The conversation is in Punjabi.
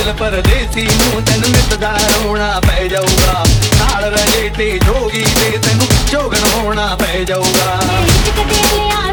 ਦਿਲ ਪਰਦੇਸੀ ਨੂੰ ਤੈਨੂੰ ਮਿੱਤਦਾ ਰੋਣਾ ਪੈ ਜਾਊਗਾ। ਨਾਲ ਰਹੇ ਤੇ ਜੋਗੀ ਤੇ ਤੈਨੂੰ ਜੋਗਣ ਹੋਣਾ ਪੈ ਜਾਊਗਾ। ਇਸ਼ਕ ਦੇ ਲਿਆ